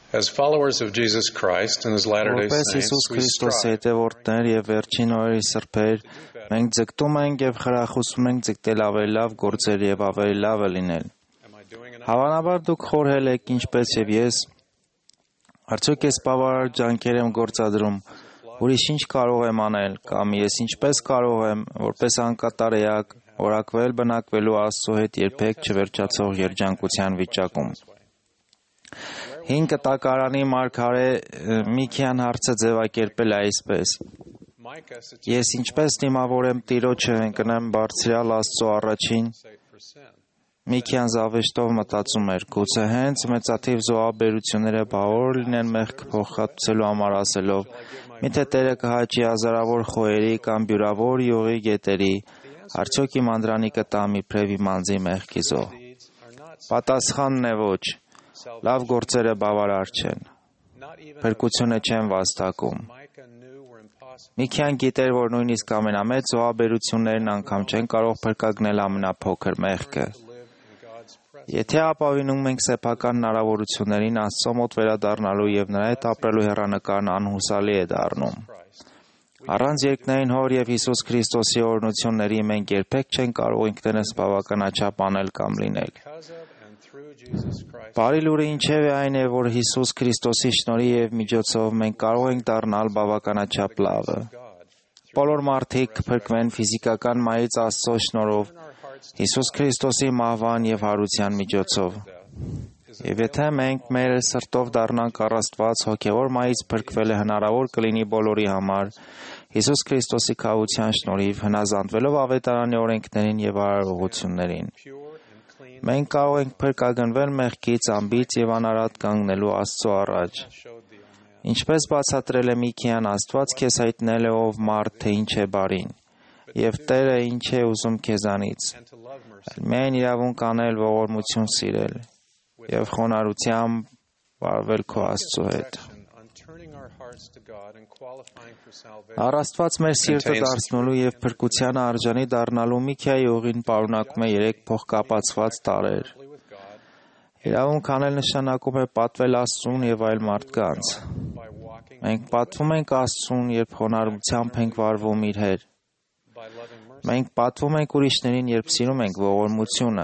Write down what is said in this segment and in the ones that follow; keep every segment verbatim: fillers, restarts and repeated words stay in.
As followers of Jesus Christ and his Latter-day Որպես Հիսուս Saints, we Քրիստոսի strive հետևորդներ եւ վերջին օրերի սրբեր, մենք ձգտում ենք եւ խրախուսում ենք ձգտել ավելի լավ գործեր եւ ավելի լավը լինել։ Հավանաբար դուք խորհել եք, ինչպես եւ ես, արդյոք ես բավարար ջանքեր եմ գործադրում, ուրիշ ինչ կարող եմ անել, կամ ես ինչպես կարող եմ, որպես անկատար էակ, օրակվել բնակվելու Աստծո հետ երբեք չվերջացող երջանկության վիճակում։ Հին կտակարանի մարգարե Միքիան հարցը ձևակերպել է այսպես. Ես ինչպես դիմավորեմ Տիրոջը ընկնեմ բարձրյալ Աստծո առաջին։ Միքիան զավեշտով մտածում էր, գուցե հենց մեծաթիվ զոհաբերությունները բավոր լինեն մեղք փոխհատուցելու համար ասելով, միթե Տերը կհաճի հազարավոր խոյերի կամ բյուրավոր յուղի գետերի, արդյոք իմ անդրանիկը տա իբրև իմ անձի մեղքի զոհ։ Պատասխանն է ոչ, լավ գործերը բավարար չեն, փրկությունը չեն վաստակում։ Միքիան գիտեր, որ նույնիսկ ամենամեծ զոհաբերություններն անգամ չեն կարող փրկագնել ամենափոքր մեղքը։ Եթե ապավինում ենք սեփական հնարավորություններին, Աստծո մոտ վերադառնալու եւ նրա հետ ապրելու հեռանկարն անհուսալի է դառնում։ Առանց երկնային Հոր եւ Հիսուս Քրիստոսի օրհնությունների մենք երբեք չենք կարող ինքներս բավականաչափ անել կամ լինել։ Բարի լուրը ինչևէ այն է, որ Հիսուս Քրիստոսի շնորհի եւ միջոցով մենք կարող ենք դառնալ բավականաչափ լավը։ Բոլոր մարդիկ կփրկվեն ֆիզիկական մայից Աստծո շնորհով, Հիսուս Քրիստոսի մահվան եւ հարության միջոցով։ Եվ եթե մենք մեր սրտով դառնանք առաստված հոգեվոր մայից փրկվելը հնարավոր կլինի բոլորի համար, Հիսուս Քրիստոսի քավության շնորհիվ հնազանդվելով ավետարանի օրենքներին եւ արարողություններին։ Մենք կարող ենք փրկագնվել մեղքից, ամբից եւ անարատ կանգնելու Աստծո առաջ։ Ինչպես բացատրել է Միքիան, Աստված քեզ հայտնել է ով մարդ, թե ինչ է բարին, եւ Տերը ինչ է ուզում քեզանից։ Միայն իրավունք անել, ողորմություն սիրել եւ խոնարհությամբ վարվել քո Աստծո հետ։ Առաստված մեր սիրտը դարձնելու եւ փրկության արժանի դառնալու Միքիայի ուղին պարունակում է երեք փոխկապացված տարրեր։ Իրավունք անել նշանակում է պատվել Աստծուն եւ այլ մարդկանց։ Մենք պատվում ենք Աստծուն, երբ խոնարհությամբ ենք վարվում իր հետ։ Մենք պատվում ենք ուրիշներին, երբ սիրում ենք ողորմությունը։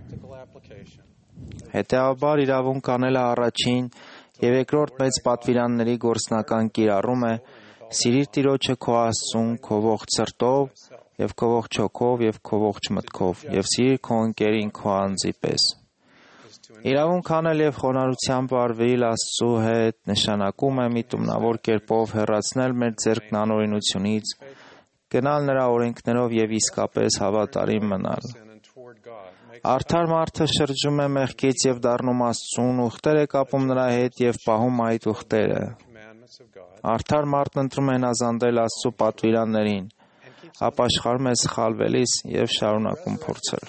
Հետեւաբար իրավունք անելը առաջին եւ երկրորդ մեծ պատվիրանների գործնական կիրառում է սիրիր Տիրոջը քո Աստծուն քո ողջ սրտով եւ քո ողջ հոգով եւ քո ողջ մտքով եւ սիրիր քո ընկերին քո անձի պես։ Իրավունք անել եւ խոնարհությամբ վարվել Աստծո հետ նշանակում է միտումնավոր կերպով հեռացնել մեր ձեռքն անօրենությունից, գնալ նրա օրենքներով եւ իսկապես հավատարիմ մնալ։ Արդար մարդը շրջում է մեղքից եւ դառնում Աստծուն, ուխտեր է կապում նրա հետ եւ պահում այդ ուխտերը։ Արդար մարդն ընտրում է հնազանդել Աստծո պատվիրաններին, ապաշխարում է սխալվելիս եւ շարունակում փորձել։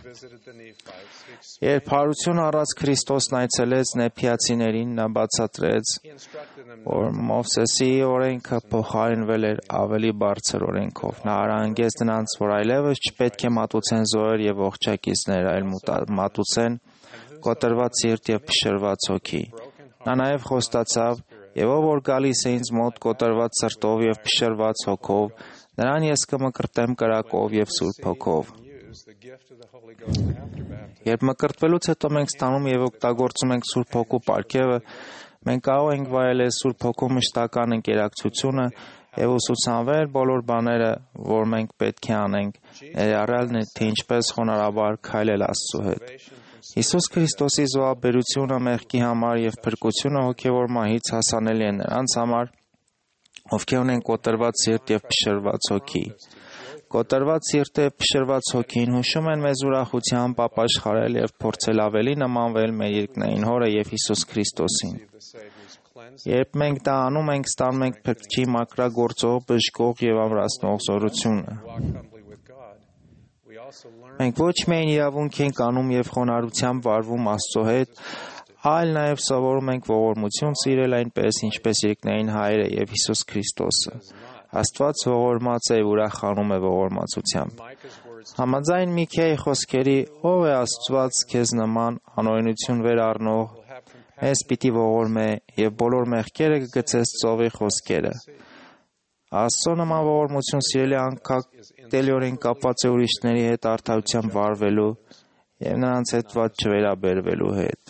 Երբ հարություն առած Քրիստոսն այցելեց Նեփիացիներին, նա բացատրեց, որ Մովսեսի օրենքը փոխարինվել էր ավելի բարձր օրենքով։ Նա հրահանգեց նրանց, որ այլևս չպետք է մատուցեն զոհեր եւ ողջակիցներ, այլ մատուցեն կոտրված սիրտ եւ փշրված հոգի։ Նա նաեւ խոստացավ. «Եվ ով որ գալիս է ինձ մոտ կոտրված սրտով եւ փշրված հոգով, նրան ես կմկրտեմ կրակով եւ Սուրբ Հոգով»։ Երբ մկրտվելուց հետո մենք ստանում եւ օգտագործում ենք Սուրբ Հոգու պարգևը, մենք կարող ենք վայելել Սուրբ Հոգու մշտական ընկերակցությունը եւ ուսուցանվել բոլոր բաները, որ մենք պետք է անենք, ներառյալ թե ինչպես խոնարհաբար քայլել Աստծո հետ։ Հիսուս Քրիստոսի զոհաբերությունը մեղքի համար եւ փրկությունը հոգեվոր մահից հասանելի է նրանց համար, ովքեր ունեն կոտրված սիրտ եւ փշրված հոգի։ Կոտրված սիրտը եւ փշրված հոգին հուշում են մեզ ուրախությամբ ապաշխարել եւ փորձել ավելի նմանվել մեր երկնային Հորը եւ Հիսուս Քրիստոսին։ Երբ մենք դա անում ենք, ստանում ենք Փրկչի մաքրագործող, բժշկող եւ ամրացնող զորությունը։ Մենք ոչ միայն իրավունք ենք անում եւ խոնարհությամբ վարվում Աստծո հետ, այլ նաեւ սովորում ենք ողորմություն սիրել այնպես, ինչպես երկնային Հայրը եւ Հիսուս Քրիստոսը։ Աստված ողորմած է, ուրախանում է ողորմածությամբ։ Համաձայն Միքիայի խոսքերի, ով է Աստված քեզ նման անօրենություն վեր առնող, ես պիտի ողորմե եւ բոլոր մեղքերը կգցես ծովի խոսքերը։ Աստծո նման ողորմություն սիրելի անկատելիորեն կապված է ուրիշների հետ արդարությամբ վարվելու եւ նրանց հետ վատ չվերաբերվելու հետ։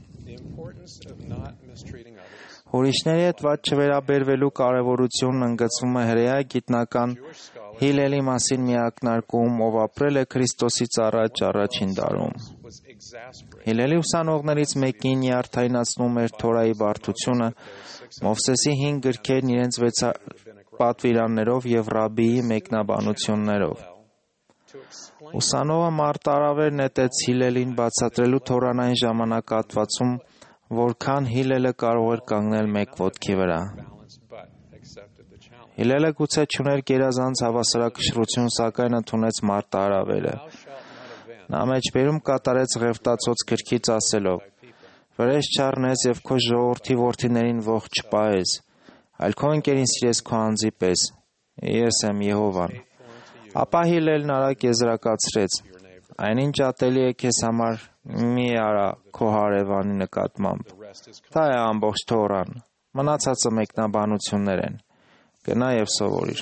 Ուրիշների հետ վատ չվերաբերվելու կարևորությունն ընդգծվում է հրեա գիտնական Հիլելի մասին մի ակնարկում, ով ապրել է Քրիստոսից առաջ առաջին դարում։ Հիլելի ուսանողներից մեկին նյարդայնացնում էր Թորայի բարդությունը, Մովսեսի հինգ գրքերն իրենց վեց պատվիրաններով եւ ռաբբիի մեկնաբանություններով։ Ուսանողը մարտարավեր նետեց Հիլելին բացատրելու Թորան այն ժամանակահատվածում, որքան Հիլելը կարող էր կանգնել մեկ ոտքի վրա։ Հիլելը գուցե չուներ գերազանց հավասարակշռություն, սակայն ընդունեց մարտահրավերը։ Նա մեջբերում կատարեց Ղևտացոց գրքից ասելով. «Վրեժ չառնես եւ քո ժողովրդի որդիներին ողջ չպահես, այլ քո ընկերին սիրես քո անձի պես։ Ես եմ Եհովան»։ Ապա Հիլելն արագ եզրակացրեց. «Այնինչ ատելի է քեզ համար, մի արա քո հարևանի նկատմամբ։ Դա է ամբողջ Թորան, մնացածը մեկնաբանություններ են։ Գնա եւ սովորիր»։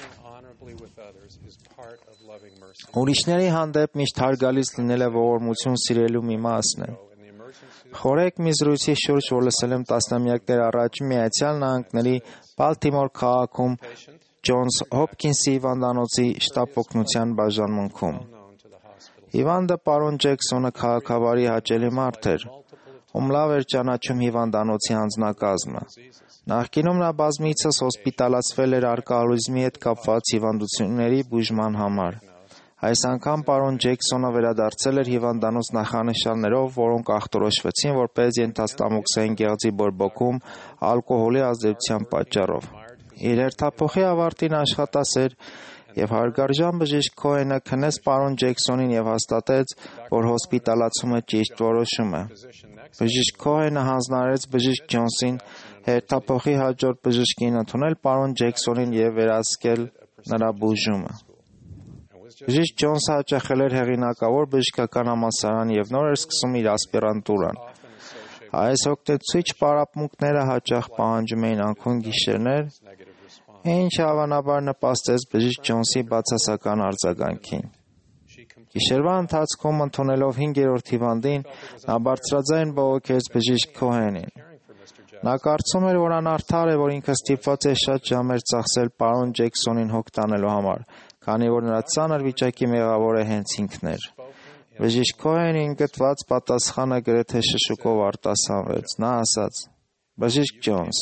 Ուրիշների հանդեպ միշտ հարգալից լինելը ողորմություն սիրելու մի մասն է։ Խորհեք մի զրույցի շուրջ, որ լսել եմ տասնամյակներ առաջ Միացյալ Նահանգների Բալթիմոր քաղաքում Ջոնս Հոփքինսի հիվանդանոցի շտապ օգնության բաժանմունքում։ Հիվանդը պարոն Ջեքսոնը քաղաքավարի հաճելի մարդ էր, ում լավ էր ճանաչում հիվանդանոցի անձնակազմը։ Նախկինում նա բազմիցս հոսպիտալացվել էր ալկոհոլիզմի հետ կապված հիվանդությունների բուժման համար։ Այս անգամ պարոն Ջեքսոնը վերադարձել էր հիվանդանոց նախանշաններով, որոնք ախտորոշվեցին որպես ենթաստամոքսային գեղձի բորբոքում ալկոհոլի ազդեցության պատճառով։ Իր հերթափոխի ավարտին աշխատասեր եւ հարգարժան բժիշկ Քոհենը քնեց պարոն Ջեքսոնին եւ հաստատեց, որ հոսպիտալացումը ճիշտ որոշում է։ Բժիշկ Քոհենը հանձնարարեց բժիշկ Ջոնսին հերթափոխի հաջորդ բժշկին ընդունել պարոն Ջեքսոնին եւ վերահսկել նրա բուժումը։ Բժիշկ Ջոնսը հաճախել էր հեղինակավոր բժշկական համալսարան եւ նոր էր սկսում իր ասպիրանտուրան։ Այս հոգնեցուցիչ պարապմունքները հաճախ պահանջում էին անքուն գիշերներ, ինչը հավանաբար նպաստեց բժիշկ Ջոնսի բացասական արձագանքին։ Գիշերվա ընթացքում ընդունելով հինգերորդ հիվանդին, նա բարձրաձայն բողոքեց բժիշկ Քոհենին։ Նա կարծում էր, որ անարդար է, որ ինքը ստիպված է շատ ժամեր ծախսել պարոն Ջեքսոնին հոգ տանելու համար, քանի որ նրա ծանր վիճակի մեղավորը հենց ինքն էր։ Բժիշկ Քոհենին գտված պատասխանը գրեթե շշուկով արտասանվեց։ Նա ասաց. «Բժիշկ Ջոնս,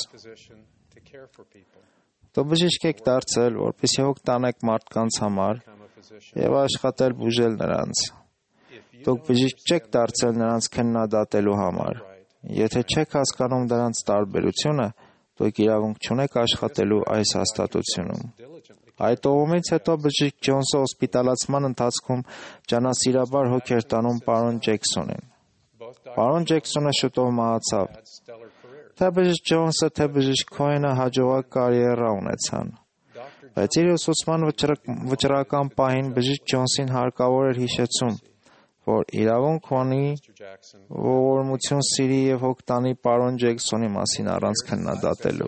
դու բժիշկ եք դարձել, որպեսզի հոգ տանեք մարդկանց համար եւ աշխատել բուժել նրանց։ Դուք բժիշկ չեք դարձել նրանց քննադատելու համար։ Եթե չեք հասկանում դրանց տարբերությունը, դուք իրավունք չունեք աշխատելու այս հաստատությունում»։ Այդ օղումից հետո բժիշկ Ջոնսը հոսպիտալացման ընթացքում ջանասիրաբար հոգ էր տանում պարոն Ջեքսոնին։ Պարոն Ջեքսոնը շուտով մահացավ։ Թե բժիշկ Ջոնսը, թե բժիշկ Քոհենը հաջողակ կարիերա ունեցան։ Բայց իր ուսուցման վճռական պահին բժիշկ Ջոնսին հարկավոր էր հիշեցում, որ իրավունք ունի ողորմություն սիրի եւ հոգ տանի պարոն Ջեքսոնի մասին առանց քննադատելու։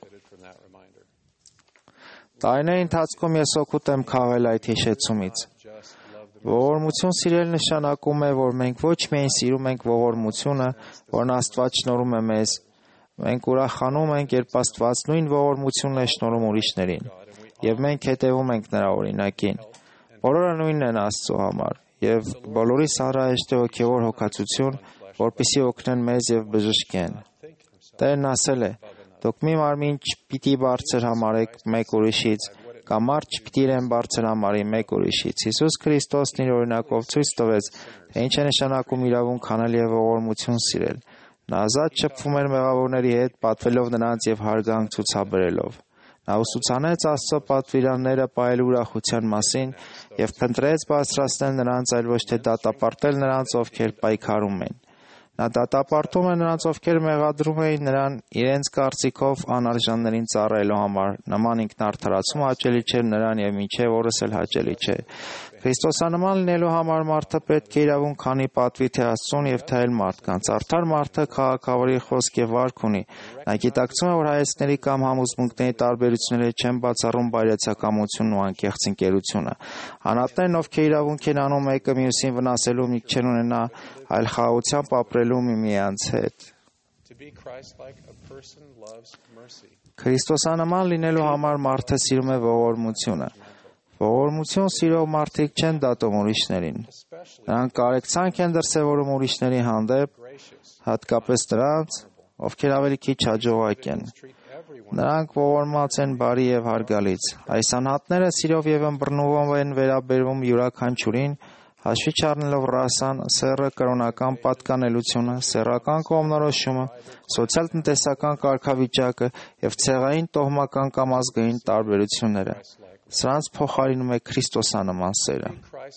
Տարիների ընթացքում ես օգուտ եմ քաղել այդ հիշեցումից։ Ողորմություն սիրել նշանակում է, որ մենք ոչ միայն սիրում ենք ողորմությունը, որն Աստված շնորհում է մեզ, մենք ուրախանում ենք, երբ Աստված նույն ողորմությունն է շնորհում ուրիշներին, եւ մենք հետևում ենք նրա օրինակին։ Բոլորը նույնն են Աստծո համար, եւ բոլորիս անհրաժեշտ է հոգեվոր հոգացություն, որպեսզի օգնեն մեզ եւ բժշկեն։ Տերն ասել է. «Դուք մի մարմին չպիտի բարձր համարեք մեկ ուրիշից, կամ մարդ չպիտի իրեն բարձր համարի մեկ ուրիշից»։ Հիսուս Քրիստոսն իր օրինակով ցույց տվեց, թե ինչ է նշանակում իրավունք անել եւ ողորմություն սիրել։ Նա ազատ շփվում էր մեղավորների հետ, պատվելով նրանց եւ հարգանք ցուցաբերելով։ Նա ուսուցանեց Աստծո պատվիրանները պահելու ուրախության մասին եւ փնտրեց բարձրացնել նրանց, այլ ոչ թե դատապարտել նրանց, ովքեր պայքարում են։ Նա դատապարտում է նրանց, ովքեր մեղադրում էին նրան իրենց կարծիքով անարժաններին ծառայելու համար։ Նման ինքնարդարացում հաճելի չէր նրան եւ մինչեւ օրս էլ հաճելի չէ։ Քրիստոսանման լինելու համար մարդը պետք է իրավունք քանի պատվի թե Աստծուն եւ թե այլ մարդկանց։ Արդար մարդը քաղաքավարի խոսք եւ վարք ունի։ Նա գիտակցում է, որ հայացքների կամ համոզմունքների տարբերությունները չեն բացառում բայրացակամությունն ու անկեղծ ընկերությունը։ Անհատներն, ովքեր իրավունք են անում մեկը մյուսին վնասելու միտք չեն ունենա, այլ խաղաղությամբ ապրելու միմյանց հետ։ Քրիստոսանման լինելու համար մարդը սիրում է ողորմությունը։ Ողորմություն սիրող մարդիկ չեն դատում ուրիշներին։ Նրանք կարեկցանք են դրսևորում ուրիշների հանդեպ, հատկապես նրանց, ովքեր ավելի քիչ հաջողակ են։ Նրանք ողորմած են բարի եւ հարգալից։ Այս անհատները սիրով եւ ըմբռնումով են վերաբերվում յուրաքանչյուրին, հաշվի չառնելով ռասան, սեռը, կրոնական պատկանելությունը, սեռական կողմնորոշումը, սոցիալ-տնտեսական կարգավիճակը եւ ցեղային, տոհմական կամ ազգային տարբերությունները։ Սրանց փոխարինում է քրիստոսանման սերը։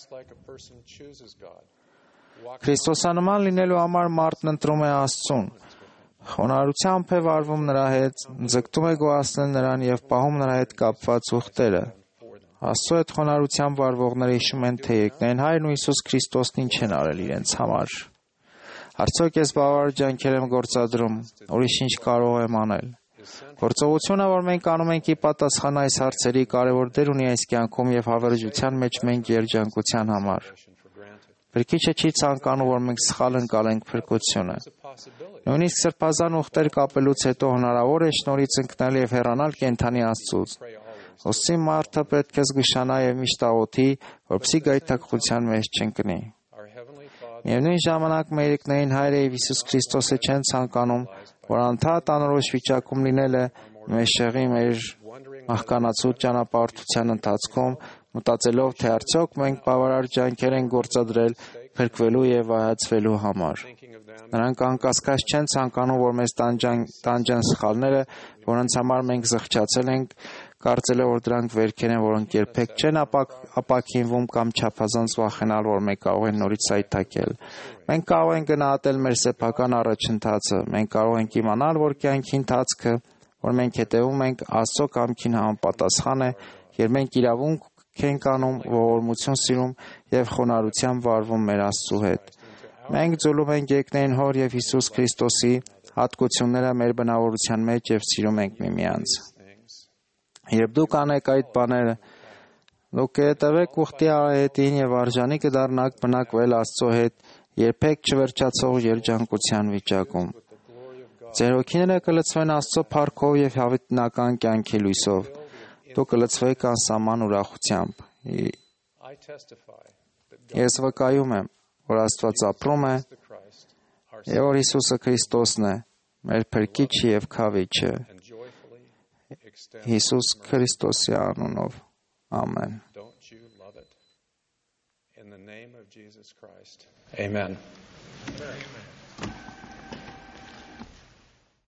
Քրիստոսանման լինելու համար մարդն ընտրում է Աստծուն։ Խոնարհությամբ է վարվում նրա հետ, ձգտում է գոհացնել նրան եւ պահում նրա հետ կապված ուխտերը։ Աստծո հետ խոնարհությամբ վարվողները հիշում են, թե երկնային Հայրն ու Հիսուս Քրիստոսն ինչ են արել իրենց համար։ Արդյոք ես բավարար ջանքեր եմ գործադրում, ուրիշ ինչ կարող եմ անել։ Գործողությունը, որ մենք անում ենք, ի պատասխան այս հարցերի կարևոր դեր ունի այս կյանքում եւ հավերժության մեջ մենք երջանկության համար։ Փրկիչը չի ցանկանում, որ մենք սխալ ընկալենք փրկությունը։ Նույնիսկ սրբազան ուխտեր կապելուց հետո հնարավոր է շնորհից ընկնել եւ հեռանալ կենդանի Աստծուց։ Ոսի մարդը պետք է զգուշանա եւ միշտ աղոթի, որպեսզի գայթակղության մեջ չընկնի։ Միևնույն ժամանակ մեր երկնային Հայրը եւ Հիսուս Քրիստոսը չեն ցանկանում, որ անդադար անորոշ վիճակում լինելը մեջեղի մեր աղքանացու ճանապարհորդության ընթացքում, մտածելով, թե արդյոք մենք բավարար ջանքեր ենք գործադրել փրկվելու եւ վայացվելու համար։ Նրանք անկասկած չեն ցանկանում, որ մեզ տանջեն սխալները, որոնց համար մենք զղջացել ենք, կարծելով, որ դրանք վերքեր են, որոնք երբեք չեն ապակինվում կամ չափազանց վախենալ, որ մենք կարող են նորից այթակել։ Մենք կարող ենք գնահատել մեր սեփական առաջընթացը, մենք կարող ենք իմանալ, որ կյանքի ընթացքը, որ մենք հետևում ենք, Աստծո կամքին համապատասխան է, երբ մենք իրավունք ենք անում, ողորմություն սիրում եւ խոնարհությամբ վարվում մեր Աստծու հետ։ Մենք ձուլում ենք երկնային Հոր եւ Հիսուս Քրիստոսի հատկությունները մեր բնավորության մեջ եւ սիրում ենք միմյանց։ Երբ դուք անեք այդ բաները, դուք կհետևեք ուխտի արահետին եւ արժանի կդառնաք բնակվել Աստծո հետ երբեք չվերջացող երջանկության վիճակում։ Ձեր հոգիները կլցվեն Աստծո փառքով եւ հավիտենական կյանքի լույսով։ Դուք կլցվեք անսահման ուրախությամբ։ Ես վկայում եմ, որ Աստված ապրում է եւ որ Հիսուսը Քրիստոսն է, մեր Փրկիչը եւ Քավիչը։ Հիսուս Քրիստոսի անունով։ Ամեն։ Amen.